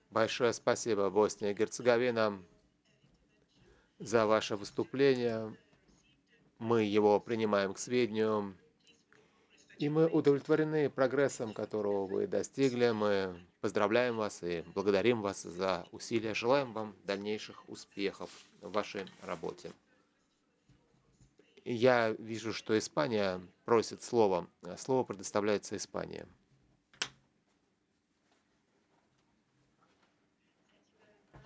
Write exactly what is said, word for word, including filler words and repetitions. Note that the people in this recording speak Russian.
Большое спасибо, Босния и Герцеговина, за ваше выступление. Мы его принимаем к сведению, и мы удовлетворены прогрессом, которого вы достигли. Мы поздравляем вас и благодарим вас за усилия. Желаем вам дальнейших успехов в вашей работе. Я вижу, что Испания просит слова. Слово предоставляется Испании.